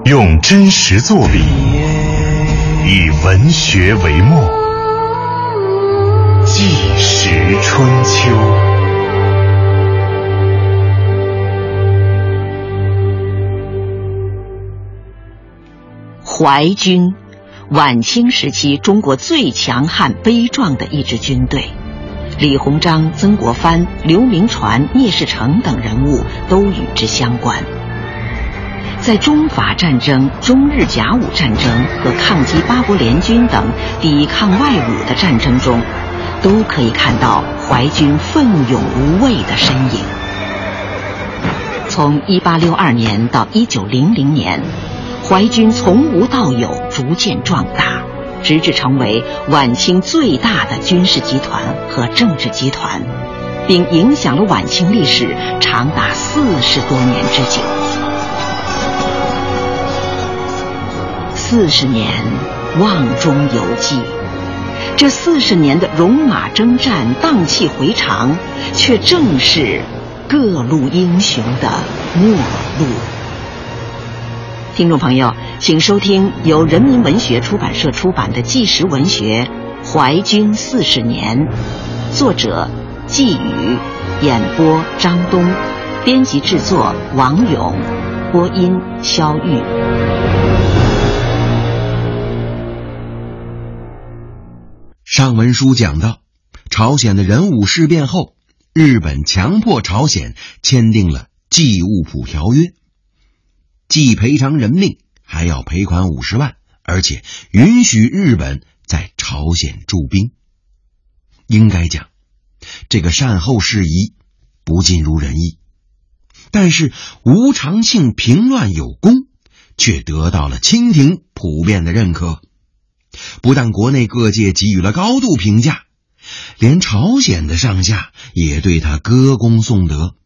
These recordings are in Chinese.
用真实作笔，以文学为墨，纪实春秋。 淮军，晚清时期中国最强悍悲壮的一支军队，李鸿章、曾国藩、刘铭传、聂士成等人物都与之相关。在中法战争、中日甲午战争和抗击八国联军等抵抗外侮的战争中，都可以看到淮军奋勇无畏的身影。从1862年到1900年，淮军从无到有，逐渐壮大，直至成为晚清最大的军事集团和政治集团，并影响了晚清历史长达40多年之久。40年瓮中有计，这40年的戎马征战、荡气回肠，却正是各路英雄的末路。听众朋友，请收听由人民文学出版社出版的纪实文学《淮军40年》，作者季宇，演播张东，编辑制作王勇，播音肖玉。 上文书讲到，朝鲜的仁武事变后，日本强迫朝鲜签订了济务浦条约，既赔偿人命，还要赔款50万，而且允许日本在朝鲜驻兵。应该讲，这个善后事宜不尽如人意，但是吴长庆平乱有功，却得到了清廷普遍的认可。不但国内各界给予了高度评价，连朝鲜的上下也对他歌功颂德。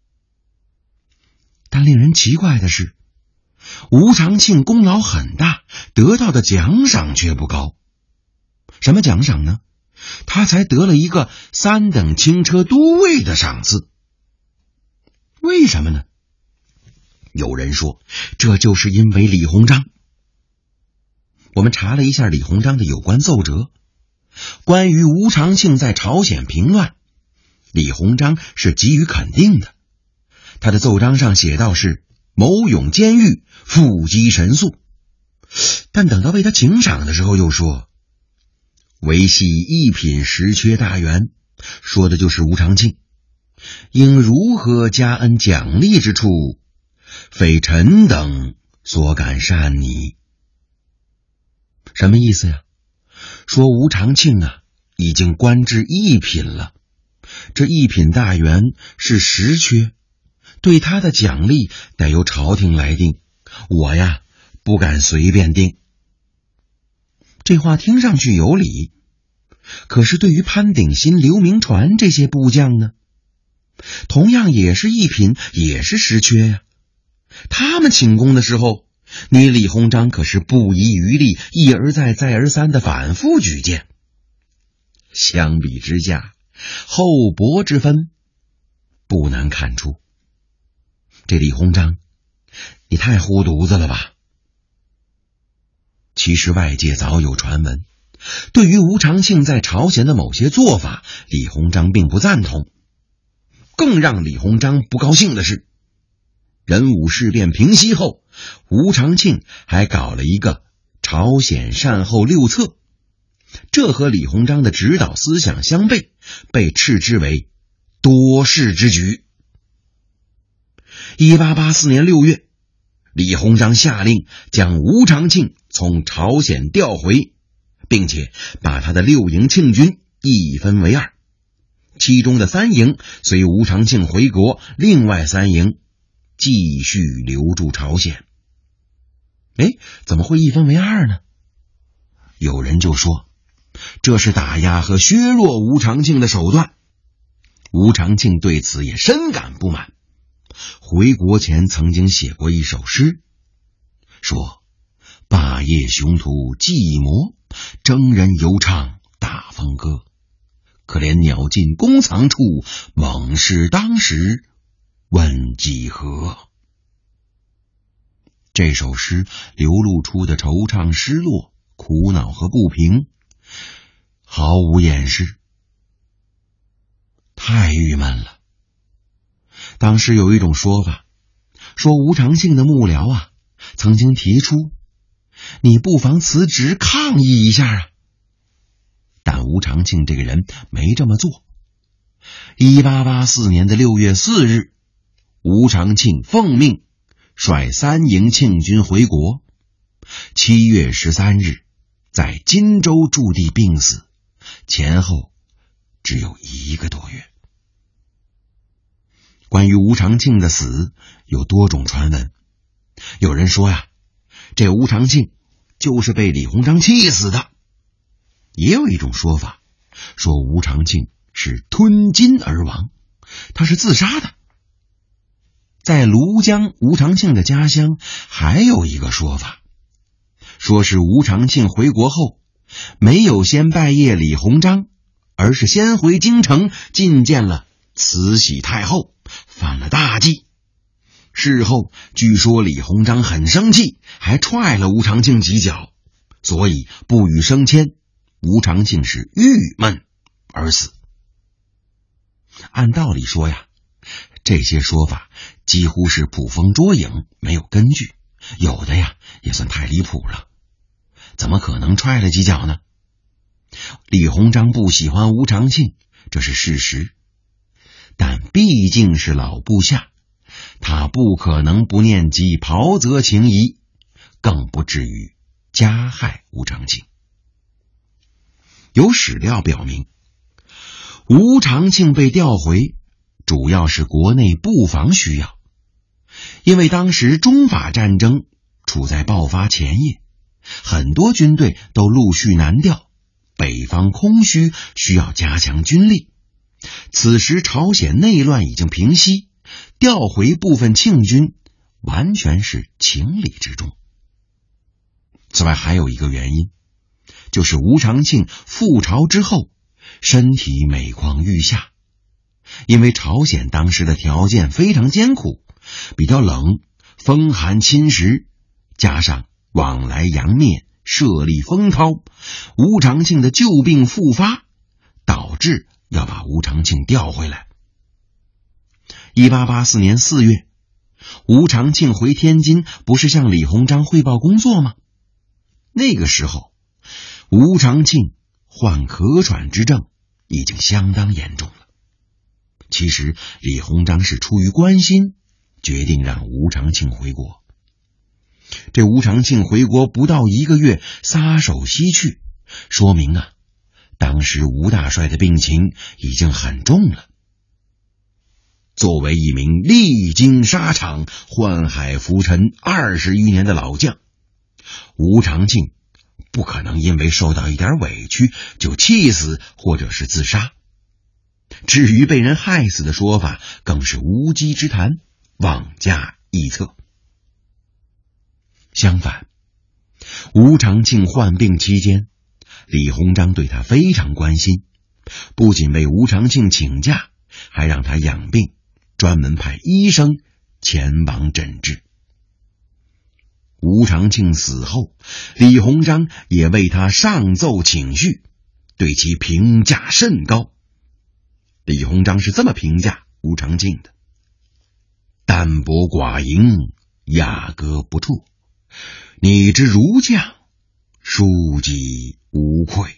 但令人奇怪的是，吴长庆功劳很大，得到的奖赏却不高。什么奖赏呢？他才得了一个3等轻车都尉的赏赐。为什么呢？有人说，这就是因为李鸿章。我们查了一下李鸿章的有关奏折，关于吴长庆在朝鲜平乱，李鸿章是给予肯定的。他的奏章上写道是谋勇监狱，腹肌神速，但等到为他请赏的时候又说维系一品实缺大员，说的就是吴长庆，应如何加恩奖励之处，非臣等所敢善拟。什么意思呀？说吴长庆已经官至一品了，这一品大员是实缺，对他的奖励得由朝廷来定，我不敢随便定。这话听上去有理，可是对于潘鼎新、刘铭传这些部将呢，同样也是一品，也是实缺呀。他们请功的时候，你李鸿章可是不遗余力，一而再再而三的反复举荐。相比之下，厚薄之分不难看出，这李鸿章你太糊涂子了吧。其实外界早有传闻，对于吴长庆在朝鲜的某些做法，李鸿章并不赞同。更让李鸿章不高兴的是，仁武事变平息后，吴长庆还搞了一个朝鲜善后6策，这和李鸿章的指导思想相悖，被斥之为多事之举。1884年6月，李鸿章下令将吴长庆从朝鲜调回，并且把他的6营庆军一分为2，其中的3营随吴长庆回国，另外3营继续留驻朝鲜。怎么会一分为2呢？有人就说，这是打压和削弱吴长庆的手段。吴长庆对此也深感不满，回国前曾经写过一首诗，说霸业雄图寂寞，征人犹唱大风歌，可怜鸟尽弓藏处，猛士当时问几何。 这首诗流露出的惆怅、失落、苦恼和不平，毫无掩饰，太郁闷了。当时有一种说法，说吴长庆的幕僚啊，曾经提出你不妨辞职抗议一下啊。但吴长庆这个人没这么做。1884年的6月4日，吴长庆奉命率3营庆军回国。7月13日，在荆州驻地病死，前后只有1个多月。关于吴长庆的死有多种传闻，有人说呀，这吴长庆就是被李鸿章气死的。也有一种说法，说吴长庆是吞金而亡，他是自杀的。在庐江吴长庆的家乡还有一个说法，说是吴长庆回国后没有先拜谒李鸿章，而是先回京城觐见了慈禧太后，犯了大忌。事后据说李鸿章很生气，还踹了吴长庆几脚，所以不予升迁。吴长庆是郁闷而死。按道理说呀，这些说法几乎是捕风捉影，没有根据，有的呀也算太离谱了。怎么可能踹了几脚呢？李鸿章不喜欢吴长庆，这是事实，但毕竟是老部下，他不可能不念及袍泽情谊，更不至于加害吴长庆。有史料表明，吴长庆被调回主要是国内布防需要，因为当时中法战争处在爆发前夜，很多军队都陆续南调，北方空虚，需要加强军力。此时朝鲜内乱已经平息，调回部分庆军完全是情理之中。此外还有一个原因，就是吴长庆复朝之后身体每况愈下，因为朝鲜当时的条件非常艰苦，比较冷，风寒侵蚀，加上往来洋面，涉猎风涛，吴长庆的旧病复发，导致要把吴长庆调回来。1884年4月，吴长庆回天津，不是向李鸿章汇报工作吗？那个时候吴长庆患咳喘之症，已经相当严重了。其实李鸿章是出于关心，决定让吴长庆回国。这吴长庆回国不到1个月，撒手西去，说明啊，当时吴大帅的病情已经很重了。作为一名历经沙场、宦海浮沉20余年的老将，吴长庆不可能因为受到一点委屈就气死或者是自杀。至于被人害死的说法，更是无稽之谈，妄加臆测。相反，吴长庆患病期间，李鸿章对他非常关心，不仅为吴长庆请假，还让他养病，专门派医生前往诊治。吴长庆死后，李鸿章也为他上奏请序，对其评价甚高。李鸿章是这么评价吴长庆的：淡泊寡迎，雅歌不辍，你之儒将，书籍无愧。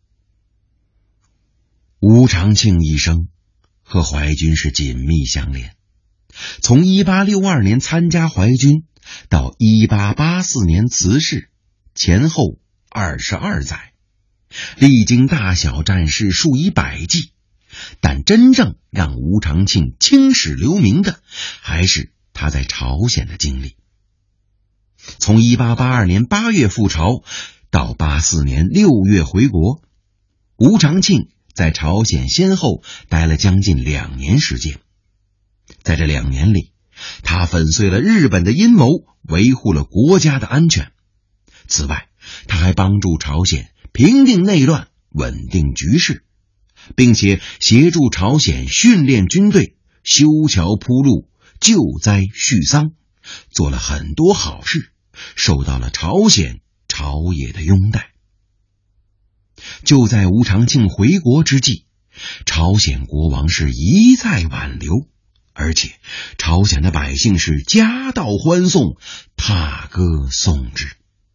吴长庆一生和淮军是紧密相连，从1862年参加淮军到1884年辞世，前后22载，历经大小战事数以百计，但真正让吴长庆青史留名的，还是他在朝鲜的经历。从1882年8月赴朝到84年6月回国，吴长庆在朝鲜先后待了将近2年时间。在这2年里，他粉碎了日本的阴谋，维护了国家的安全。此外，他还帮助朝鲜平定内乱，稳定局势，并且协助朝鲜训练军队、修桥铺路、救灾续丧， 做了很多好事，受到了朝鲜朝野的拥戴。就在吴长庆回国之际，朝鲜国王是一再挽留，而且朝鲜的百姓是夹道欢送，踏歌送之。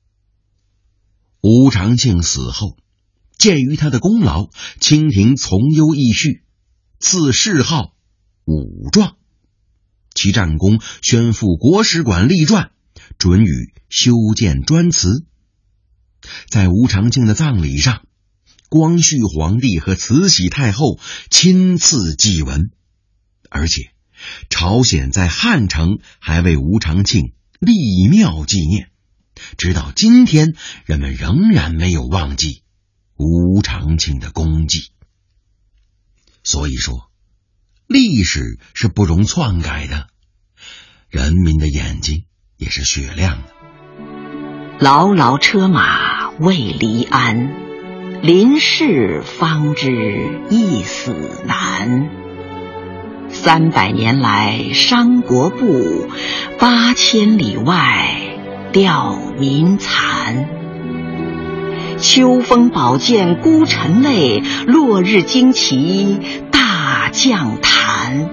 吴长庆死后，鉴于他的功劳，清廷从优议叙，赐谥号武状，其战功宣赴国史馆立传，准予修建砖祠。在吴长庆的葬礼上，光绪皇帝和慈禧太后亲赐祭文，而且朝鲜在汉城还为吴长庆立庙纪念，直到今天人们仍然没有忘记吴长庆的功绩。所以说，历史是不容篡改的，人民的眼睛也是雪亮的。 牢牢车马未离鞍，临事方知一死难。300年来伤国不，8千里外吊民残。秋风宝剑孤臣泪，落日旌旗大将坛。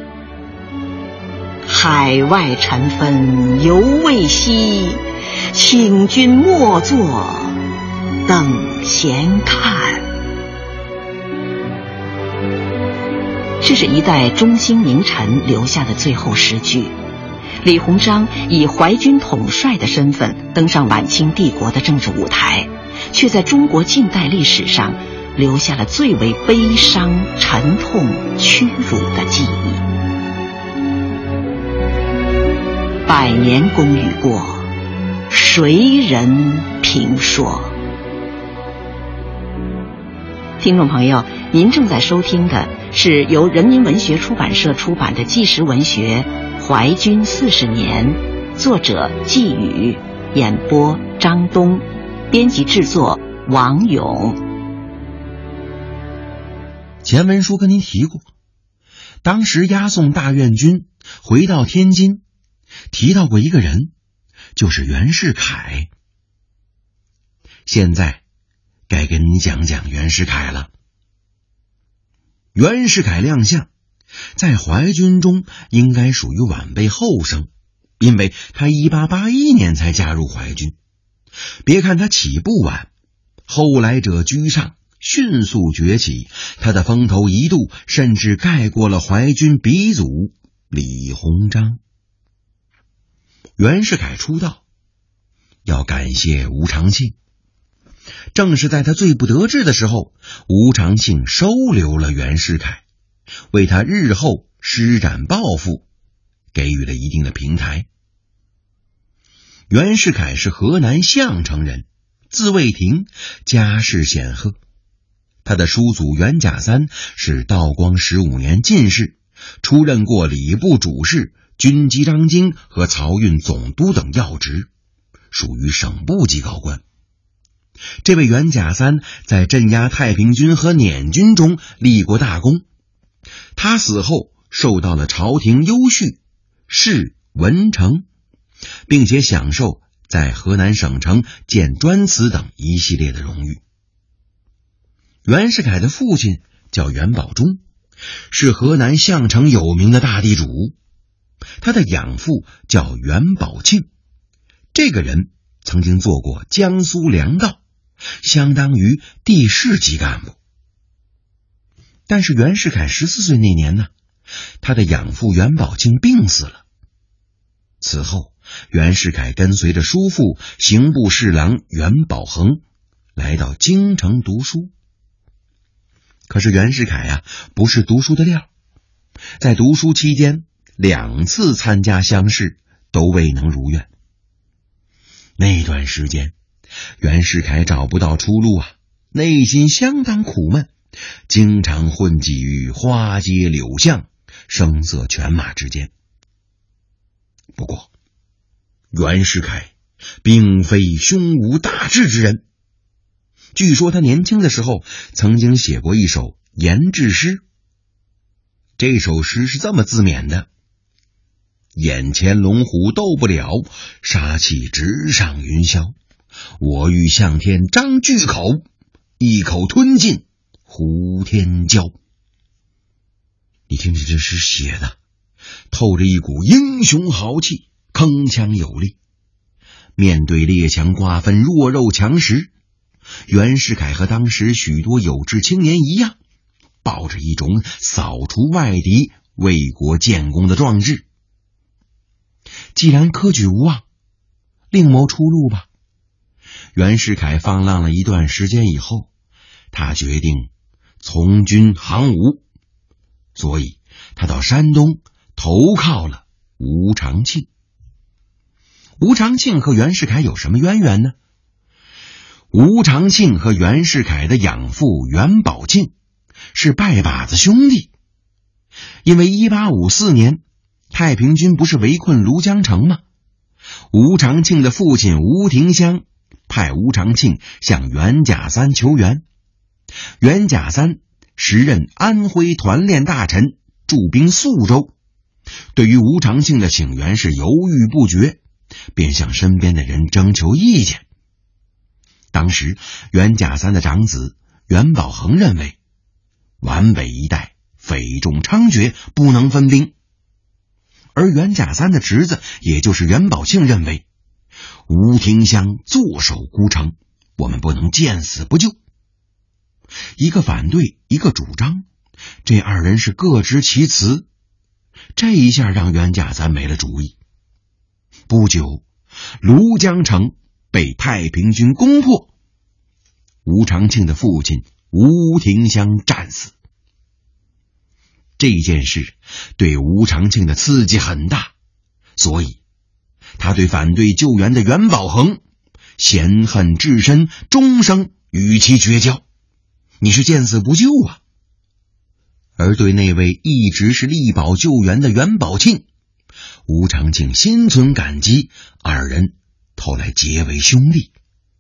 海外尘纷犹未息，请君莫作等闲看。这是一代中兴名臣留下的最后诗句。李鸿章以淮军统帅的身份登上晚清帝国的政治舞台，却在中国近代历史上留下了最为悲伤、沉痛、屈辱的记忆。100年功与过，谁人评说？听众朋友，您正在收听的是由人民文学出版社出版的纪实文学《淮军40年》，作者季宇，演播张东，编辑制作王勇。 前文书跟您提过，当时押送大院军回到天津，提到过一个人，就是袁世凯。现在该跟你讲讲袁世凯了。袁世凯亮相，在淮军中应该属于晚辈后生，因为他1881年才加入淮军。别看他起步晚，后来者居上，迅速崛起，他的风头一度甚至盖过了淮军鼻祖李鸿章。袁世凯出道要感谢吴长庆，正是在他最不得志的时候，吴长庆收留了袁世凯，为他日后施展抱负给予了一定的平台。袁世凯是河南项城人，字卫庭，家世显赫。他的叔祖袁甲三是道光15年进士，出任过礼部主事、军机章京和漕运总督等要职，属于省部级高官。这位袁甲三在镇压太平军和捻军中立过大功，他死后受到了朝廷优叙，谥文成，并且享受在河南省城建砖祠等一系列的荣誉。袁世凯的父亲叫袁保中，是河南项城有名的大地主。他的养父叫袁保庆，这个人曾经做过江苏粮道，相当于地市级干部。但是袁世凯14岁那年呢，他的养父袁保庆病死了。此后，袁世凯跟随着叔父刑部侍郎袁保恒来到京城读书。可是袁世凯不是读书的料，在读书期间2次参加乡试都未能如愿。那段时间袁世凯找不到出路内心相当苦闷，经常混迹于花街柳巷、声色犬马之间。不过袁世凯并非胸无大志之人，据说他年轻的时候曾经写过一首言志诗。这首诗是这么自勉的： 眼前龙虎斗不了，杀气直上云霄。我欲向天张巨口，一口吞尽胡天蛟。你听听这诗写的，透着一股英雄豪气，铿锵有力。面对列强瓜分弱肉强食，袁世凯和当时许多有志青年一样，抱着一种扫除外敌、为国建功的壮志。既然科举无望，另谋出路吧。袁世凯放浪了一段时间以后，他决定从军行武，所以他到山东投靠了吴长庆。吴长庆和袁世凯有什么渊源呢？吴长庆和袁世凯的养父袁宝庆是拜把子兄弟。因为1854年太平军不是围困庐江城吗？吴长庆的父亲吴廷香派吴长庆向袁甲三求援。袁甲三时任安徽团练大臣，驻兵宿州，对于吴长庆的请援是犹豫不决，便向身边的人征求意见。当时袁甲三的长子袁宝恒认为，皖北一带匪众猖獗，不能分兵。而袁甲三的侄子也就是袁宝庆认为，吴廷香坐守孤城，我们不能见死不救。一个反对，一个主张，这二人是各执其词，这一下让袁甲三没了主意。不久，庐江城被太平军攻破，吴长庆的父亲吴廷香战死。这件事对吴长庆的刺激很大，所以他对反对救援的袁宝恒嫌恨至深，终生与其绝交。你是见死不救啊！而对那位一直是力保救援的袁宝庆，吴长庆心存感激，二人后来结为兄弟。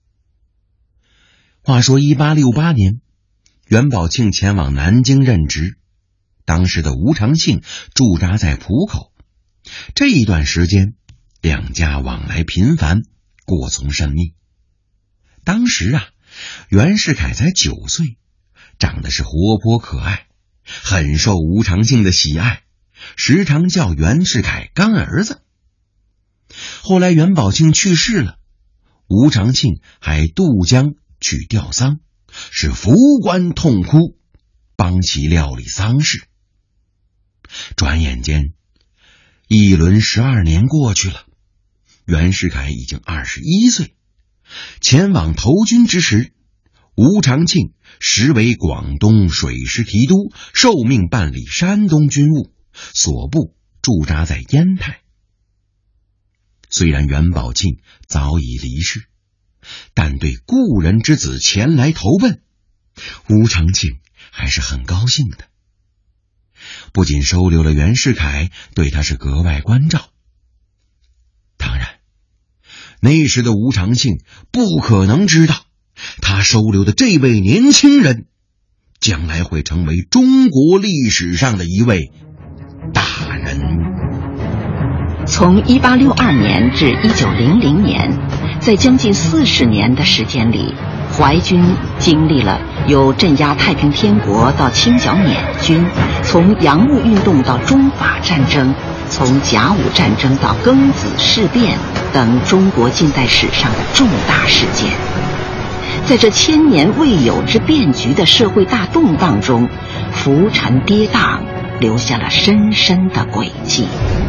话说1868年，袁宝庆前往南京任职，当时的吴长庆驻扎在浦口。这一段时间，两家往来频繁，过从甚密。当时袁世凯才9岁，长得是活泼可爱，很受吴长庆的喜爱，时常叫袁世凯干儿子。后来袁宝庆去世了，吴长庆还渡江去吊丧，是扶棺痛哭，帮其料理丧事。转眼间一轮12年过去了，袁世凯已经21岁。前往投军之时，吴长庆实为广东水师提督，受命办理山东军务，所部驻扎在烟台。虽然袁宝庆早已离世，但对故人之子前来投奔，吴长庆还是很高兴的。不仅收留了袁世凯，对他是格外关照。当然，那时的吴长庆不可能知道，他收留的这位年轻人将来会成为中国历史上的一位大人物。 从1862年至1900年，在将近40年的时间里，淮军经历了由镇压太平天国到清剿捻军，从洋务运动到中法战争，从甲午战争到庚子事变等中国近代史上的重大事件。在这千年未有之变局的社会大动荡中，浮沉跌宕，留下了深深的轨迹。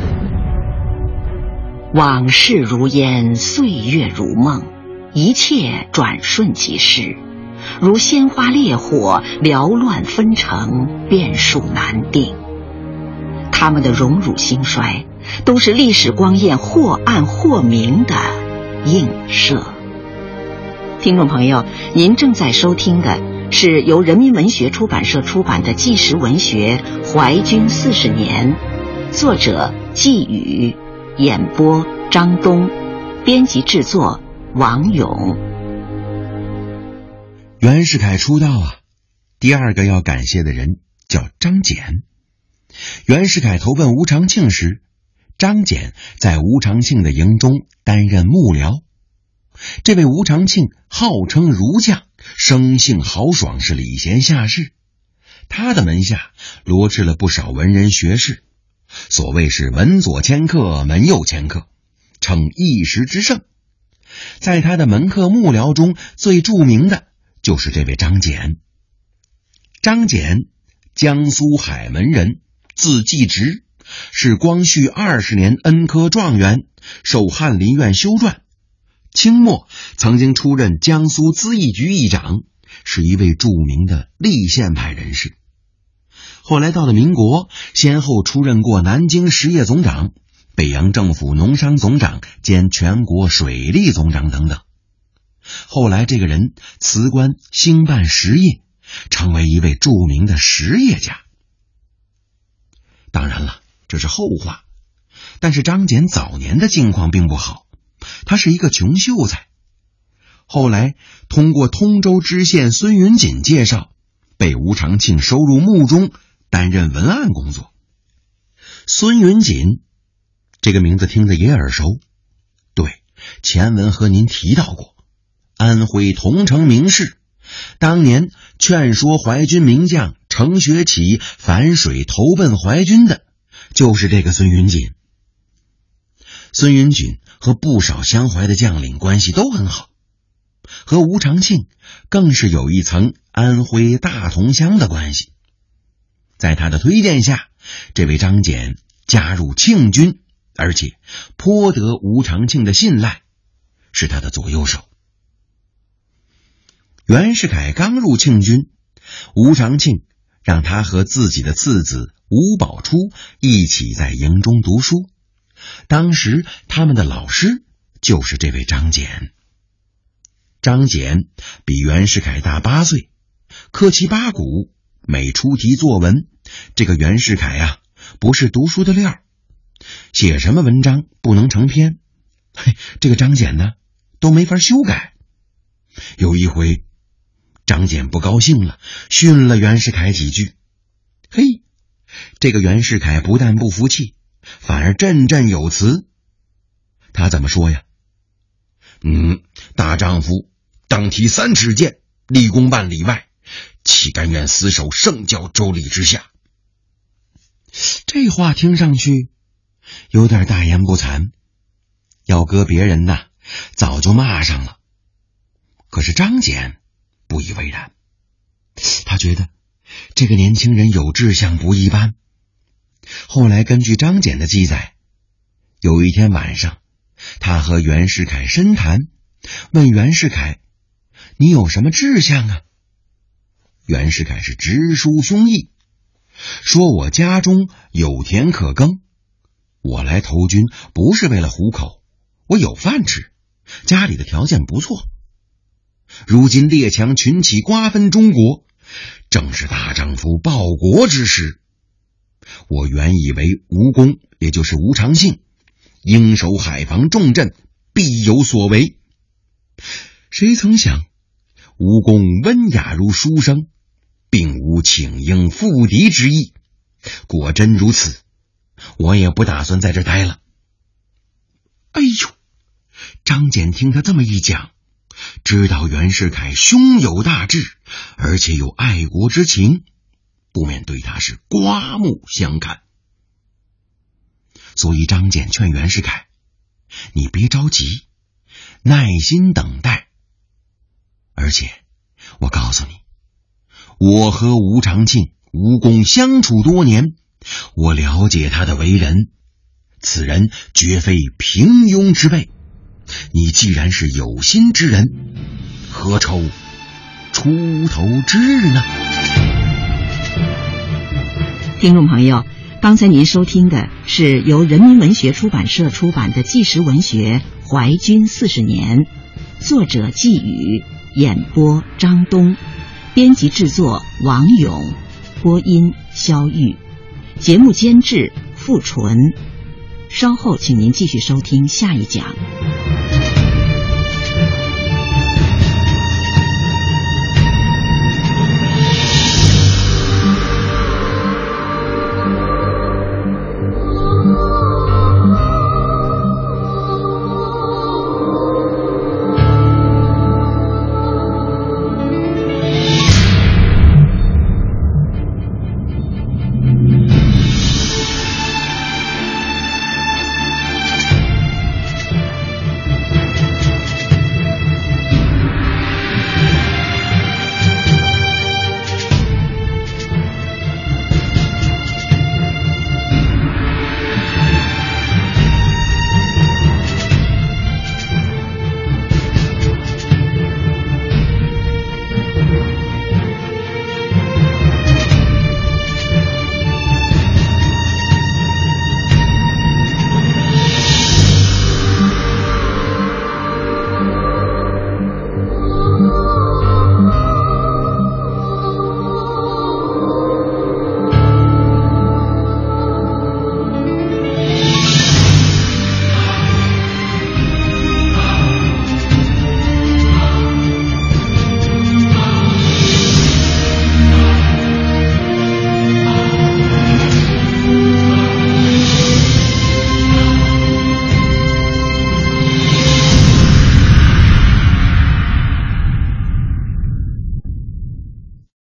往事如烟，岁月如梦，一切转瞬即逝，如鲜花烈火，缭乱纷呈，变数难定。他们的荣辱兴衰，都是历史光焰或暗或明的映射。听众朋友，您正在收听的是由人民文学出版社出版的纪实文学《淮军40年》，作者季宇，演播张东，编辑制作王勇。 袁世凯出道第二个要感谢的人叫张謇。袁世凯投奔吴长庆时， 张謇在吴长庆的营中担任幕僚。这位吴长庆号称儒将，生性豪爽，是礼贤下士。他的门下罗织了不少文人学士，所谓是门左迁客，门右迁客，称一时之盛。在他的门客幕僚中，最著名的就是这位张謇。张謇，江苏海门人，字季直，是光绪20年恩科状元，授翰林院修撰。清末曾经出任江苏资议局议长，是一位著名的立宪派人士。后来到了民国，先后出任过南京实业总长、北洋政府农商总长兼全国水利总长等等。后来这个人辞官兴办实业，成为一位著名的实业家。当然了，这是后话。但是张謇早年的境况并不好，他是一个穷秀才。后来通过通州知县孙云锦介绍，被吴长庆收入幕中担任文案工作。孙云锦这个名字听着也耳熟，对，前文和您提到过，安徽桐城名士，当年劝说淮军名将程学启反水投奔淮军的就是这个孙云锦。孙云锦和不少襄淮的将领关系都很好，和吴长庆更是有一层安徽大同乡的关系。在他的推荐下，这位张謇加入庆军，而且颇得吴长庆的信赖，是他的左右手。袁世凯刚入庆军，吴长庆让他和自己的次子吴宝初一起在营中读书。当时他们的老师就是这位张謇。张謇比袁世凯大8岁，科其八股，每出题作文，这个袁世凯啊，不是读书的料，写什么文章不能成篇，这个张謇呢都没法修改。有一回张謇不高兴了，训了袁世凯几句。这个袁世凯不但不服气，反而振振有词。他怎么说呀？大丈夫当提3尺剑，立功半里外，岂甘愿死守圣教周礼之下？这话听上去有点大言不惭，要搁别人呐，早就骂上了。可是张謇不以为然，他觉得这个年轻人有志向，不一般。后来根据张謇的记载，有一天晚上，他和袁世凯深谈，问袁世凯：“你有什么志向啊？”袁世凯是直抒胸臆，说：“我家中有田可耕，我来投军不是为了糊口，我有饭吃，家里的条件不错。如今列强群起瓜分中国，正是大丈夫报国之时。我原以为吴公，也就是吴长庆，应守海防重镇，必有所为。谁曾想吴公温雅如书生，并无请缨赴敌之意。果真如此，我也不打算在这待了。”张謇听他这么一讲，知道袁世凯胸有大志，而且有爱国之情，不免对他是刮目相看。所以张謇劝袁世凯：“你别着急，耐心等待。而且我告诉你，我和吴长庆、吴公相处多年，我了解他的为人，此人绝非平庸之辈。你既然是有心之人，何愁出头之日呢？” 听众朋友，刚才您收听的是由人民文学出版社出版的纪实文学《淮军40年》，作者季宇，演播张东，编辑制作王勇，播音肖玉，节目监制付纯。稍后请您继续收听下一讲。